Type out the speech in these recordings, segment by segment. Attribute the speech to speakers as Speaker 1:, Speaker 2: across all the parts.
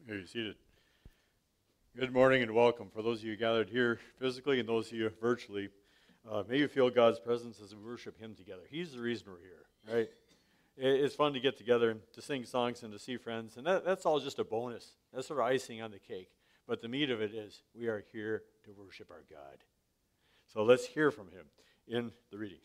Speaker 1: Are you seated? Good morning and welcome. For those of you gathered here physically and those of you virtually, may you feel God's presence as we worship Him together. He's the reason we're here, right? It's fun to get together and to sing songs and to see friends, and that's all just a bonus. That's sort of icing on the cake. But the meat of it is we are here to worship our God. So let's hear from Him in the readings.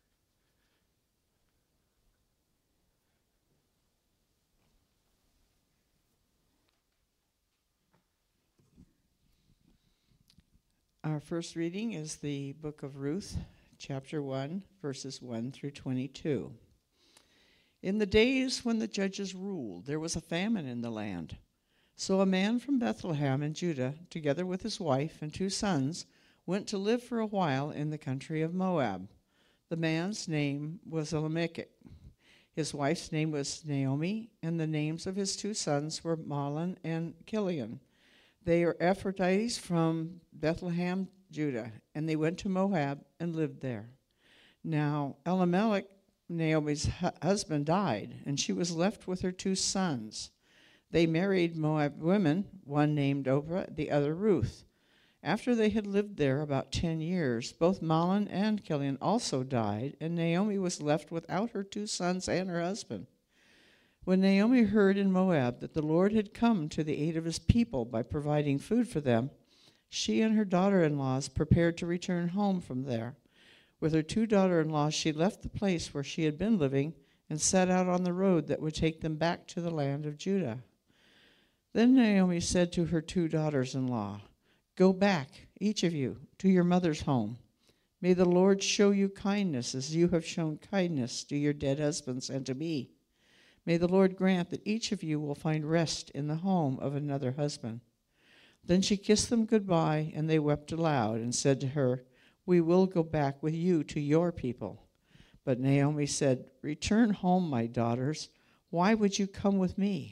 Speaker 2: Our first reading is the book of Ruth, chapter 1, verses 1 through 22. In the days when the judges ruled, there was a famine in the land. So a man from Bethlehem in Judah, together with his wife and 2 sons, went to live for a while in the country of Moab. The man's name was Elimelech. His wife's name was Naomi, and the names of his 2 sons were Mahlon and Chilion. They are Ephrathites from Bethlehem, Judah, and they went to Moab and lived there. Now Elimelech, Naomi's husband, died, and she was left with her 2 sons. They married Moab women, one named Oprah, the other Ruth. After they had lived there about 10 years, both Mahlon and Chilion also died, and Naomi was left without her 2 sons and her husband. When Naomi heard in Moab that the Lord had come to the aid of his people by providing food for them, she and her daughter-in-laws prepared to return home from there. With her 2 daughter-in-laws, she left the place where she had been living and set out on the road that would take them back to the land of Judah. Then Naomi said to her 2 daughters-in-law, "Go back, each of you, to your mother's home. May the Lord show you kindness as you have shown kindness to your dead husbands and to me. May the Lord grant that each of you will find rest in the home of another husband." Then she kissed them goodbye, and they wept aloud and said to her, "We will go back with you to your people." But Naomi said, "Return home, my daughters. Why would you come with me?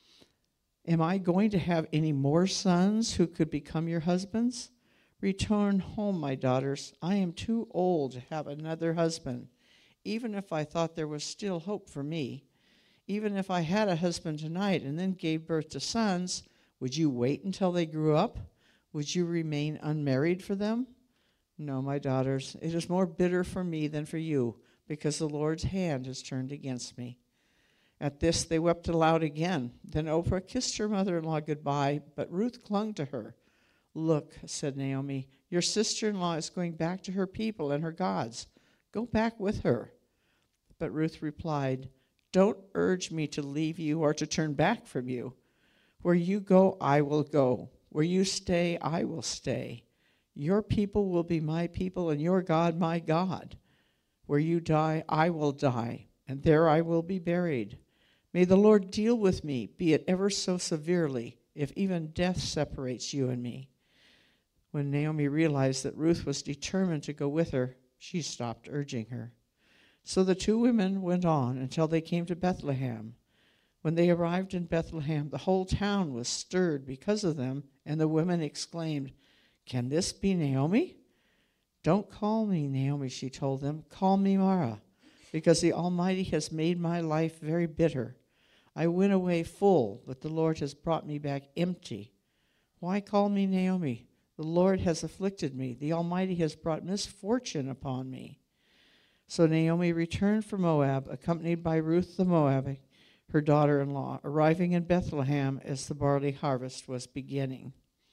Speaker 2: Am I going to have any more sons who could become your husbands? Return home, my daughters. I am too old to have another husband. Even if I thought there was still hope for me, even if I had a husband tonight and then gave birth to sons, would you wait until they grew up? Would you remain unmarried for them? No, my daughters, it is more bitter for me than for you, because the Lord's hand has turned against me." At this they wept aloud again. Then Oprah kissed her mother-in-law goodbye, but Ruth clung to her. "Look," said Naomi, "your sister-in-law is going back to her people and her gods. Go back with her." But Ruth replied, "Don't urge me to leave you or to turn back from you. Where you go, I will go. Where you stay, I will stay. Your people will be my people, and your God my God. Where you die, I will die, and there I will be buried. May the Lord deal with me, be it ever so severely, if even death separates you and me." When Naomi realized that Ruth was determined to go with her, she stopped urging her. So the 2 women went on until they came to Bethlehem. When they arrived in Bethlehem, the whole town was stirred because of them, and the women exclaimed, "Can this be Naomi?" "Don't call me Naomi," she told them. "Call me Mara, because the Almighty has made my life very bitter. I went away full, but the Lord has brought me back empty. Why call me Naomi? The Lord has afflicted me. The Almighty has brought misfortune upon me." So Naomi returned from Moab, accompanied by Ruth the Moabite, her daughter-in-law, arriving in Bethlehem as the barley harvest was beginning.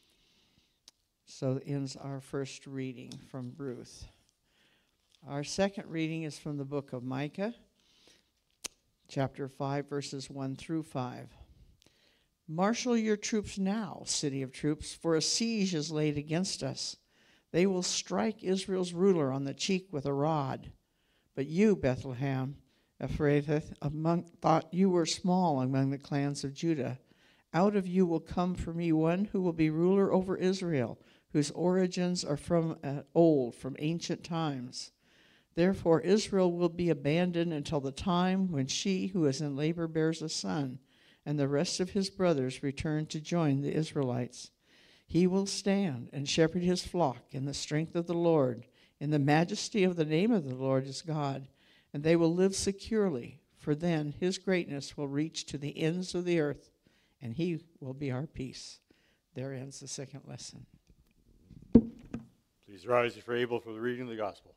Speaker 2: So ends our first reading from Ruth. Our second reading is from the book of Micah, chapter 5, verses 1 through 5. "Marshal your troops now, city of troops, for a siege is laid against us. They will strike Israel's ruler on the cheek with a rod. But you, Bethlehem, Ephrathah, thought you were small among the clans of Judah. Out of you will come for me one who will be ruler over Israel, whose origins are from ancient times. Therefore Israel will be abandoned until the time when she who is in labor bears a son, and the rest of his brothers return to join the Israelites. He will stand and shepherd his flock in the strength of the Lord, in the majesty of the name of the Lord his God, and they will live securely, for then his greatness will reach to the ends of the earth, and he will be our peace. There ends the second lesson.
Speaker 1: Please rise if you're able for the reading of the gospel.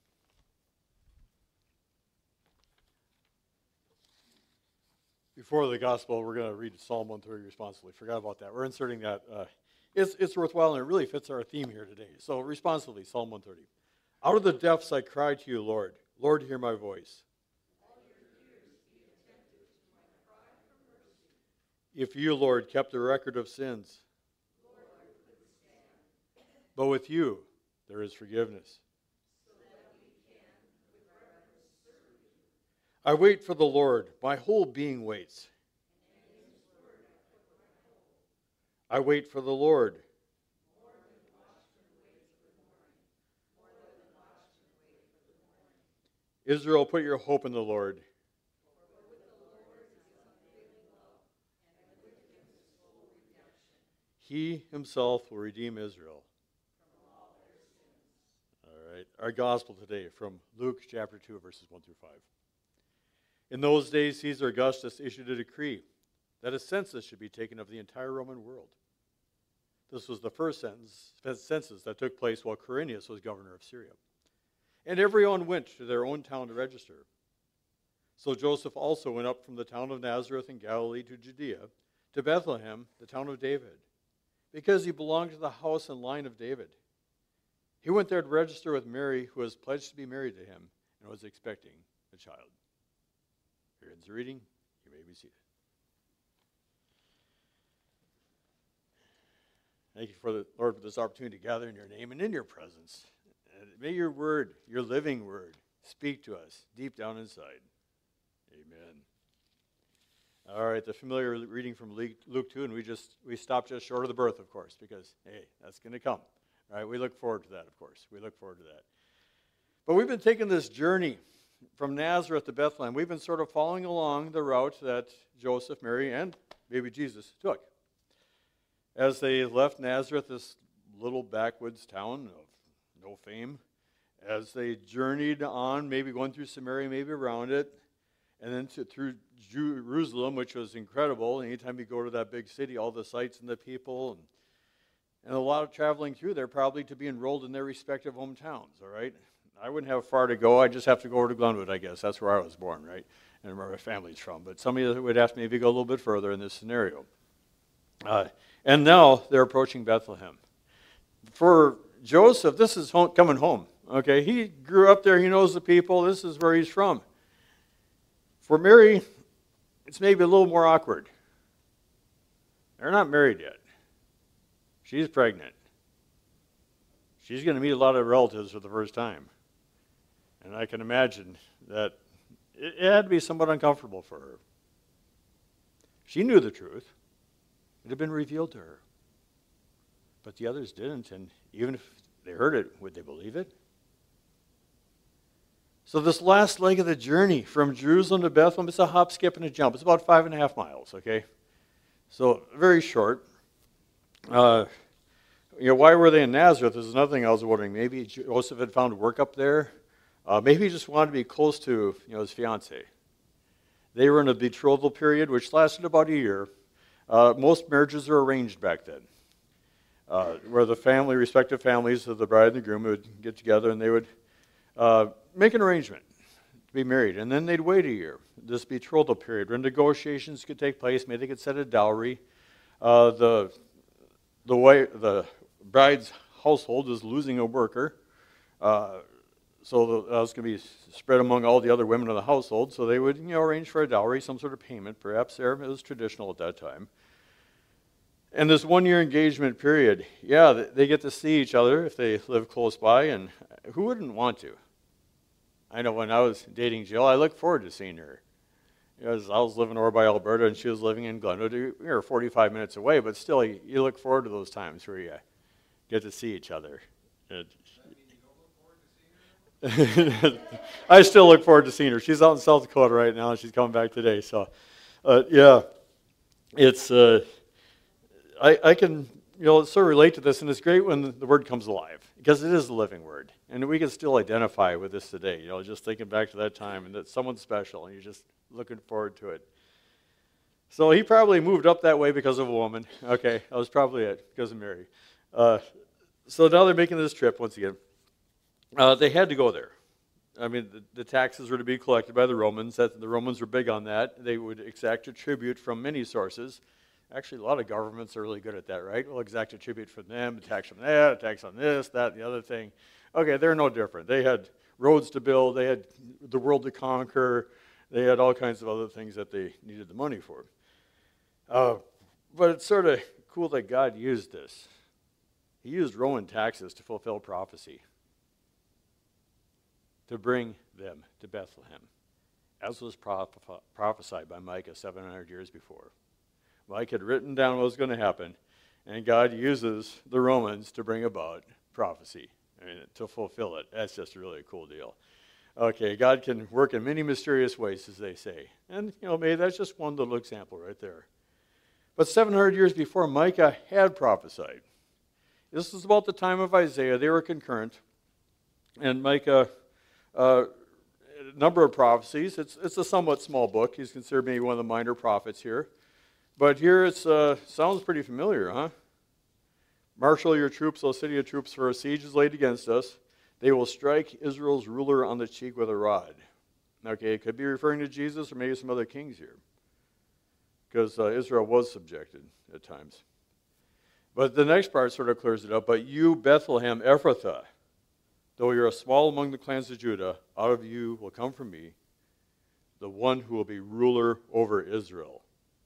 Speaker 1: Before the gospel, we're going to read Psalm 130 responsibly. Forgot about that. We're inserting that. It's worthwhile, and it really fits our theme here today. So responsibly, Psalm 130. Out of the depths I cry to you, Lord. Lord, hear my voice. If you, Lord, kept a record of sins, but with you there is forgiveness. I wait for the Lord. My whole being waits. I wait for the Lord. Israel, put your hope in the Lord. He himself will redeem Israel. All right. Our gospel today from Luke chapter 2, verses 1 through 5. In those days, Caesar Augustus issued a decree that a census should be taken of the entire Roman world. This was the first census that took place while Quirinius was governor of Syria. And everyone went to their own town to register. So Joseph also went up from the town of Nazareth in Galilee to Judea, to Bethlehem, the town of David, because he belonged to the house and line of David. He went there to register with Mary, who was pledged to be married to him and was expecting a child. Here ends the reading. You may be seated. Thank you, for the Lord, for this opportunity to gather in your name and in your presence. And may your word, your living word, speak to us deep down inside. Amen. All right, the familiar reading from Luke 2, and we stopped just short of the birth, of course, because, hey, that's going to come. All right, we look forward to that, of course. We look forward to that. But we've been taking this journey from Nazareth to Bethlehem. We've been sort of following along the route that Joseph, Mary, and baby Jesus took. As they left Nazareth, this little backwoods town of no fame, as they journeyed on, maybe going through Samaria, maybe around it, and then through Jerusalem, which was incredible. Anytime you go to that big city, all the sights and the people, and a lot of traveling through there, probably to be enrolled in their respective hometowns, all right? I wouldn't have far to go. I just have to go over to Glenwood, I guess. That's where I was born, right? And where my family's from. But some of you would have to maybe go a little bit further in this scenario. And now they're approaching Bethlehem. For Joseph, this is coming home. Okay, he grew up there. He knows the people. This is where he's from. For Mary, it's maybe a little more awkward. They're not married yet. She's pregnant. She's going to meet a lot of relatives for the first time. And I can imagine that it had to be somewhat uncomfortable for her. She knew the truth. It had been revealed to her. But the others didn't, and even if they heard it, would they believe it? So this last leg of the journey from Jerusalem to Bethlehem, it's a hop, skip, and a jump. It's about 5.5 miles, okay? So very short. Why were they in Nazareth? There's another thing I was wondering. Maybe Joseph had found work up there. Maybe he just wanted to be close to his fiancée. They were in a betrothal period, which lasted about a year. Most marriages were arranged back then, where the respective families of the bride and the groom would get together and they would make an arrangement to be married. And then they'd wait a year, this betrothal period, where negotiations could take place. Maybe they could set a dowry. The bride's household is losing a worker, so that was going to be spread among all the other women of the household. So they would, arrange for a dowry, some sort of payment, perhaps. It was traditional at that time. And this 1-year engagement period, they get to see each other if they live close by, and who wouldn't want to? I know when I was dating Jill, I looked forward to seeing her. I was living over by Alberta, and she was living in Glenwood. We were 45 minutes away, but still, you look forward to those times where you get to see each other. I still look forward to seeing her. She's out in South Dakota right now, and she's coming back today. So, it's I can sort of relate to this, and it's great when the word comes alive because it is a living word, and we can still identify with this today. Just thinking back to that time, and that someone's special, and you're just looking forward to it. So he probably moved up that way because of a woman. Okay, that was probably it, because of Mary. So now they're making this trip once again. They had to go there. I mean, the taxes were to be collected by the Romans. The Romans were big on that. They would exact a tribute from many sources. Actually, a lot of governments are really good at that, right? We'll exact a tribute from them, a tax from that, a tax on this, that, and the other thing. Okay, they're no different. They had roads to build. They had the world to conquer. They had all kinds of other things that they needed the money for. But it's sort of cool that God used this. He used Roman taxes to fulfill prophecy, to bring them to Bethlehem, as was prophesied by Micah 700 years before. Micah had written down what was going to happen, and God uses the Romans to bring about prophecy, to fulfill it. That's just a really cool deal. Okay, God can work in many mysterious ways, as they say. And, maybe that's just one little example right there. But 700 years before, Micah had prophesied. This is about the time of Isaiah. They were concurrent. And Micah, a number of prophecies. It's a somewhat small book. He's considered maybe one of the minor prophets here. But here it sounds pretty familiar, huh? Marshal your troops, O city of troops, for a siege is laid against us. They will strike Israel's ruler on the cheek with a rod. Okay, it could be referring to Jesus or maybe some other kings here, because Israel was subjected at times. But the next part sort of clears it up. But you, Bethlehem Ephrathah, though you're small among the clans of Judah, out of you will come from me the one who will be ruler over Israel.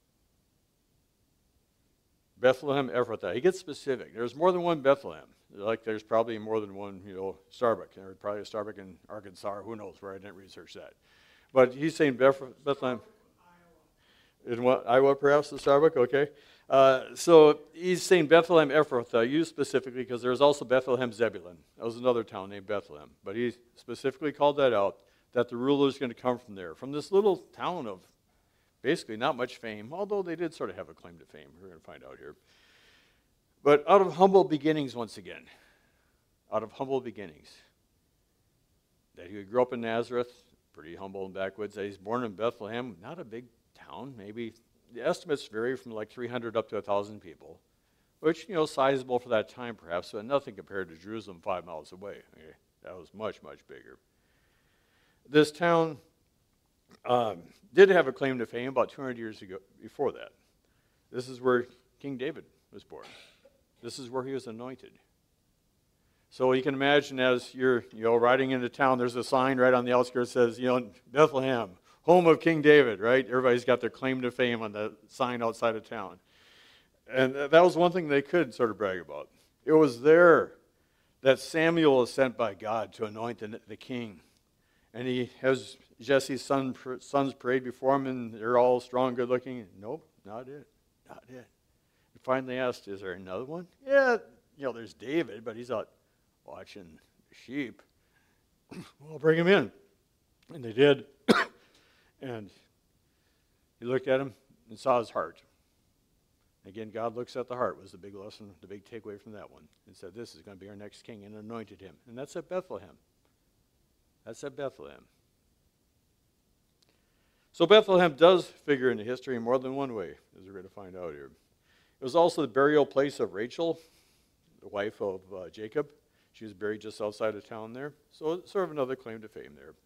Speaker 1: Bethlehem Ephrathah. He gets specific. There's more than one Bethlehem. Like there's probably more than one, Starbuck. There's probably a Starbuck in Arkansas. Who knows where? I didn't research that. But he's saying Bethlehem. In what? Iowa, perhaps, the Starbuck? Okay. So he's saying Bethlehem Ephrathah, you specifically, because there's also Bethlehem Zebulun. That was another town named Bethlehem. But he specifically called that out, that the ruler is going to come from there, from this little town of basically not much fame, although they did sort of have a claim to fame. We're going to find out here. But out of humble beginnings, once again, out of humble beginnings, that he grew up in Nazareth, pretty humble and backwoods, that he's born in Bethlehem, not a big town, maybe the estimates vary from like 300 up to 1,000 people, which, sizable for that time perhaps, but nothing compared to Jerusalem 5 miles away. Okay? That was much, much bigger. This town did have a claim to fame about 200 years ago. Before that, this is where King David was born. This is where he was anointed. So you can imagine as you're riding into town, there's a sign right on the outskirts that says, Bethlehem, home of King David, right? Everybody's got their claim to fame on the sign outside of town. And that was one thing they could sort of brag about. It was there that Samuel was sent by God to anoint the king. And he has Jesse's sons parade before him, and they're all strong, good looking. Nope, not it. Not it. He finally asked, is there another one? Yeah, there's David, but he's out watching the sheep. Well, bring him in. And they did. And he looked at him and saw his heart. Again, God looks at the heart was the big lesson, the big takeaway from that one. And said, this is going to be our next king, and anointed him. And that's at Bethlehem. That's at Bethlehem. So Bethlehem does figure into history in more than one way, as we're going to find out here. It was also the burial place of Rachel, the wife of Jacob. She was buried just outside of town there. So it's sort of another claim to fame there.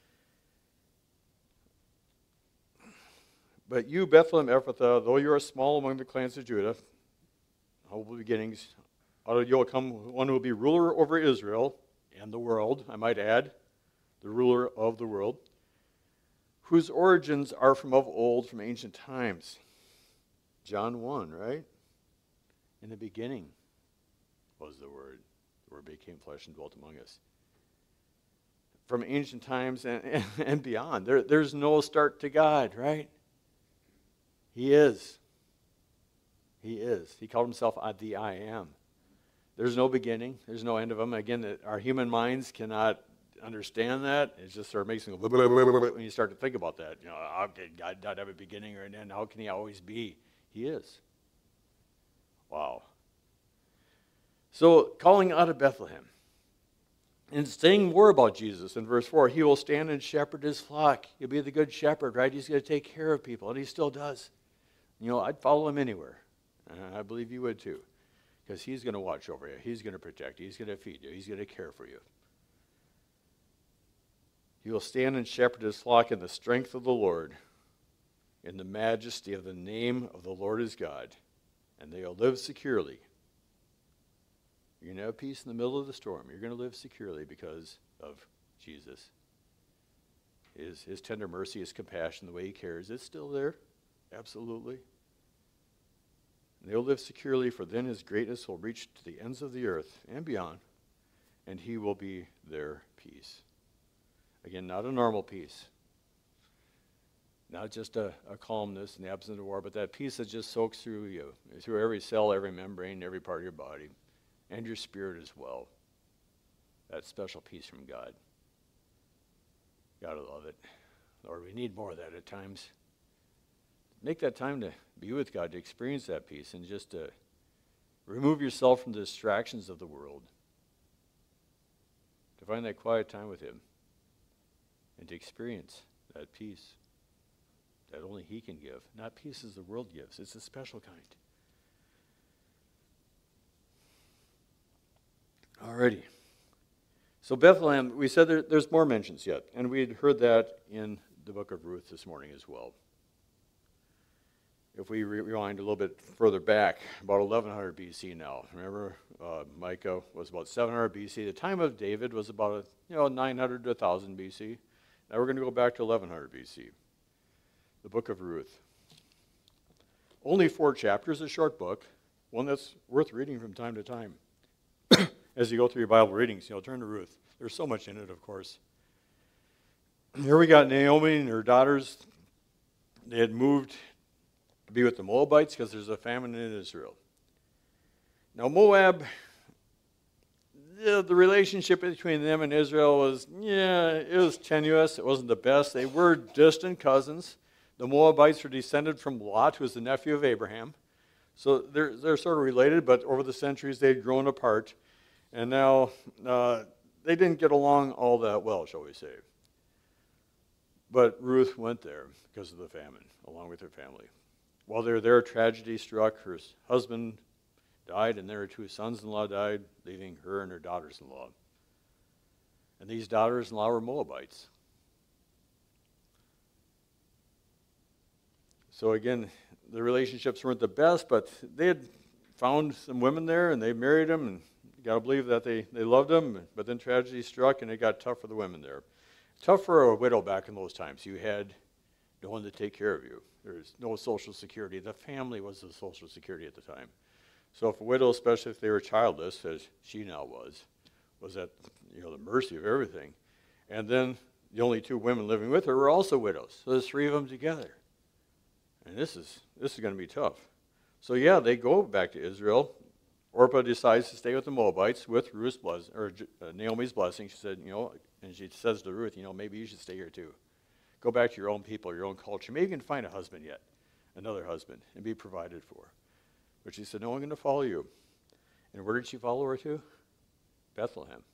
Speaker 1: But you, Bethlehem Ephrathah, though you are small among the clans of Judah, humble beginnings, out of you will come one who will be ruler over Israel and the world, I might add, the ruler of the world, whose origins are from of old, from ancient times. John 1, right? In the beginning was the Word. The Word became flesh and dwelt among us. From ancient times and beyond. There's no start to God, right? He is. He is. He called himself the I Am. There's no beginning. There's no end of him. Again, our human minds cannot understand that. It just sort of makes them go blah, blah, blah, blah, when you start to think about that. How can God not have a beginning or an end? How can he always be? He is. Wow. So, calling out of Bethlehem. And saying more about Jesus in verse 4, he will stand and shepherd his flock. He'll be the good shepherd, right? He's going to take care of people, and he still does. I'd follow him anywhere. And I believe you would too. Because he's going to watch over you. He's going to protect you. He's going to feed you. He's going to care for you. You will stand and shepherd his flock in the strength of the Lord, in the majesty of the name of the Lord his God, and they will live securely. You're going to have peace in the middle of the storm. You're going to live securely because of Jesus. His tender mercy, his compassion, the way he cares, it's still there. Absolutely. And they'll live securely, for then his greatness will reach to the ends of the earth and beyond, and he will be their peace. Again, not a normal peace. Not just a calmness in the absence of war, but that peace that just soaks through you, through every cell, every membrane, every part of your body, and your spirit as well. That special peace from God. Gotta love it. Lord, we need more of that at times. Make that time to be with God, to experience that peace, and just to remove yourself from the distractions of the world. To find that quiet time with him. And to experience that peace that only he can give. Not peace as the world gives. It's a special kind. Alrighty. So Bethlehem, we said there's more mentions yet. And we had heard that in the book of Ruth this morning as well. If we rewind a little bit further back, about 1100 BC now. Remember, Micah was about 700 BC. The time of David was about 900 to 1000 BC. Now we're going to go back to 1100 BC. The book of Ruth. Only 4 chapters, a short book, one that's worth reading from time to time. As you go through your Bible readings, turn to Ruth. There's so much in it, of course. Here we got Naomi and her daughters. They had moved to be with the Moabites because there's a famine in Israel. Now Moab, the relationship between them and Israel was, it was tenuous. It wasn't the best. They were distant cousins. The Moabites were descended from Lot, who was the nephew of Abraham. So they're sort of related, but over the centuries they'd grown apart. And now they didn't get along all that well, shall we say. But Ruth went there because of the famine, along with her family. While they were there, tragedy struck. Her husband died, and their 2 sons-in-law died, leaving her and her daughters-in-law. And these daughters-in-law were Moabites. So again, the relationships weren't the best, but they had found some women there, and they married them, and you got to believe that they loved them. But then tragedy struck, and it got tough for the women there. Tough for a widow back in those times. You had no one to take care of you. There was no social security. The family was the social security at the time. So if a widow, especially if they were childless, as she now was at the mercy of everything. And then the only 2 women living with her were also widows. So there's 3 of them together. And this is going to be tough. So they go back to Israel. Orpah decides to stay with the Moabites with Ruth's Naomi's blessing. She said, and she says to Ruth, maybe you should stay here too. Go back to your own people, your own culture. Maybe you can find a husband yet, another husband, and be provided for. But she said, no, I'm going to follow you. And where did she follow her to? Bethlehem.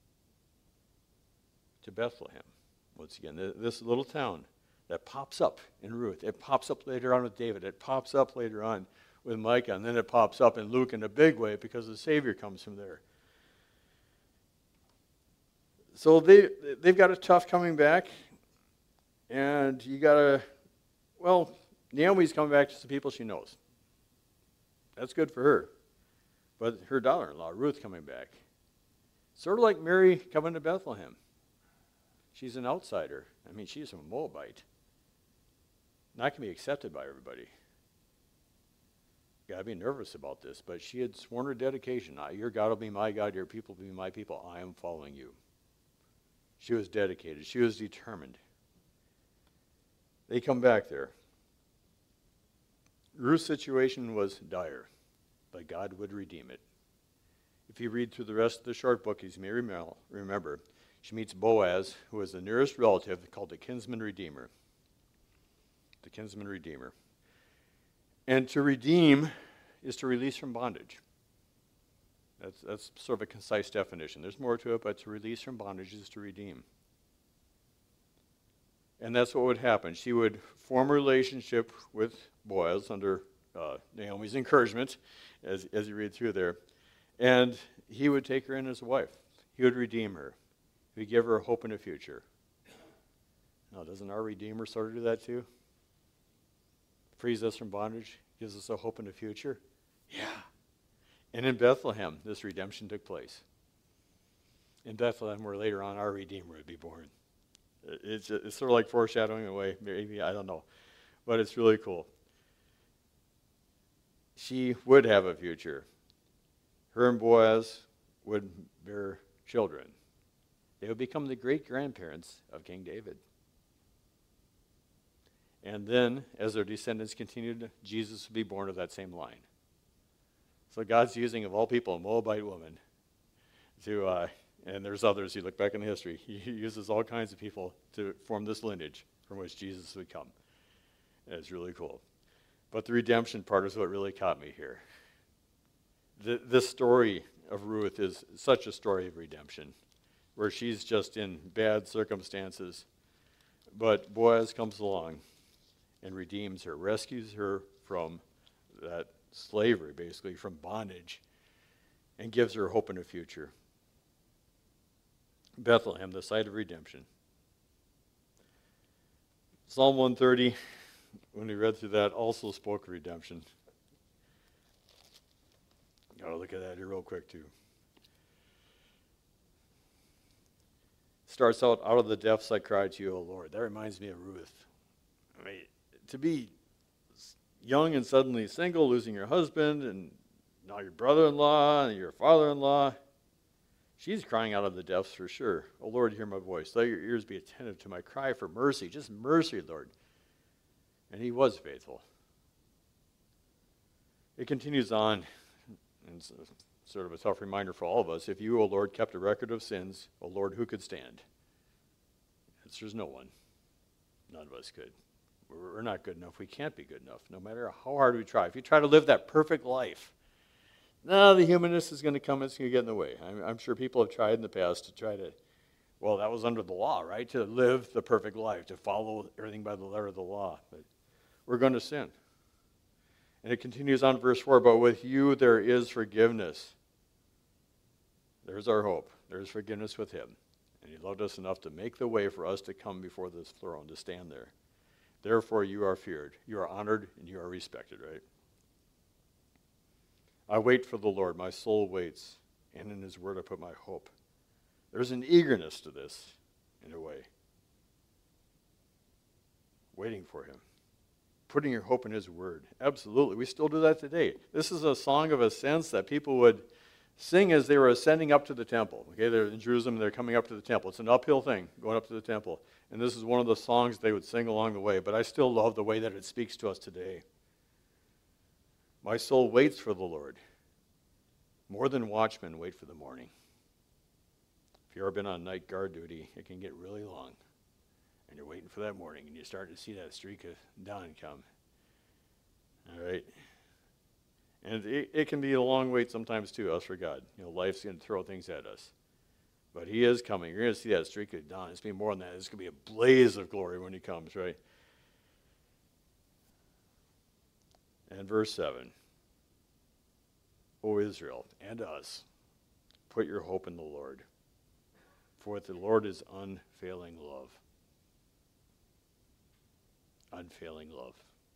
Speaker 1: To Bethlehem. Once again, this little town that pops up in Ruth. It pops up later on with David. It pops up later on with Micah. And then it pops up in Luke in a big way because the Savior comes from there. So they've got it tough coming back. And you got to, Naomi's coming back to some people she knows. That's good for her. But her daughter-in-law, Ruth, coming back. Sort of like Mary coming to Bethlehem. She's an outsider. She's a Moabite. Not going to be accepted by everybody. You got to be nervous about this. But she had sworn her dedication. Your God will be my God. Your people will be my people. I am following you. She was dedicated. She was determined. They come back there. Ruth's situation was dire, but God would redeem it. If you read through the rest of the short book, as you may remember, she meets Boaz, who is the nearest relative, called the kinsman redeemer. The kinsman redeemer. And to redeem is to release from bondage. That's sort of a concise definition. There's more to it, but to release from bondage is to redeem. And that's what would happen. She would form a relationship with Boaz under Naomi's encouragement, as you read through there. And he would take her in as a wife. He would redeem her. He would give her hope in the future. Now, doesn't our Redeemer sort of do that too? Frees us from bondage, gives us a hope in the future? Yeah. And in Bethlehem, this redemption took place. In Bethlehem, where later on our Redeemer would be born. It's sort of like foreshadowing away, maybe, I don't know. But it's really cool. She would have a future. Her and Boaz would bear children. They would become the great-grandparents of King David. And then, as their descendants continued, Jesus would be born of that same line. So God's using, of all people, a Moabite woman to, and there's others, you look back in the history, he uses all kinds of people to form this lineage from which Jesus would come. And it's really cool. But the redemption part is what really caught me here. This story of Ruth is such a story of redemption, where she's just in bad circumstances, but Boaz comes along and redeems her, rescues her from that slavery, basically, from bondage, and gives her hope in a future. Bethlehem, the site of redemption. Psalm 130, when we read through that, also spoke of redemption. Got to look at that here real quick, too. Starts out of the depths I cried to you, O Lord. That reminds me of Ruth. I mean, to be young and suddenly single, losing your husband, and now your brother-in-law and your father-in-law, she's crying out of the depths for sure. O Lord, hear my voice. Let your ears be attentive to my cry for mercy. Just mercy, Lord. And he was faithful. It continues on, and it's sort of a tough reminder for all of us. If you, O Lord, kept a record of sins, O Lord, who could stand? The answer is no one. None of us could. We're not good enough. We can't be good enough, no matter how hard we try. If you try to live that perfect life, no, the humanness is going to come. It's going to get in the way. I'm sure people have tried in the past to try to, well, that was under the law, right? To live the perfect life, to follow everything by the letter of the law. But we're going to sin. And it continues on verse 4, but with you there is forgiveness. There's our hope. There's forgiveness with him. And he loved us enough to make the way for us to come before this throne, to stand there. Therefore you are feared, you are honored, and you are respected, right? I wait for the Lord, my soul waits, and in his word I put my hope. There's an eagerness to this, in a way. Waiting for him. Putting your hope in his word. Absolutely, we still do that today. This is a song of ascents that people would sing as they were ascending up to the temple. Okay, they're in Jerusalem, they're coming up to the temple. It's an uphill thing, going up to the temple. And this is one of the songs they would sing along the way, but I still love the way that it speaks to us today. My soul waits for the Lord. More than watchmen wait for the morning. If you've ever been on night guard duty, it can get really long. And you're waiting for that morning, and you start to see that streak of dawn come. All right? And it can be a long wait sometimes, too, us for God. You know, life's going to throw things at us. But he is coming. You're going to see that streak of dawn. It's going to be more than that. It's going to be a blaze of glory when he comes, right? And verse 7. O Israel, and us, put your hope in the Lord. For the Lord is unfailing love. Unfailing love.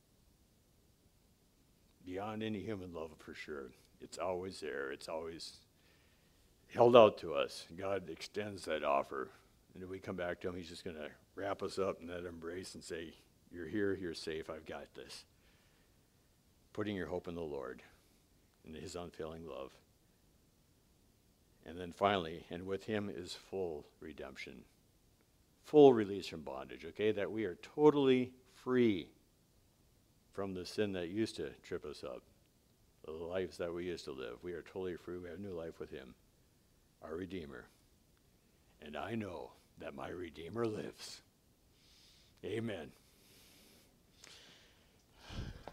Speaker 1: Beyond any human love, for sure. It's always there. It's always held out to us. God extends that offer. And if we come back to him, he's just going to wrap us up in that embrace and say, you're here, you're safe, I've got this. Putting your hope in the Lord, in his unfailing love. And then finally, and with him is full redemption. Full release from bondage, okay? That we are totally free from the sin that used to trip us up. The lives that we used to live. We are totally free. We have new life with him, our Redeemer. And I know that my Redeemer lives. Amen.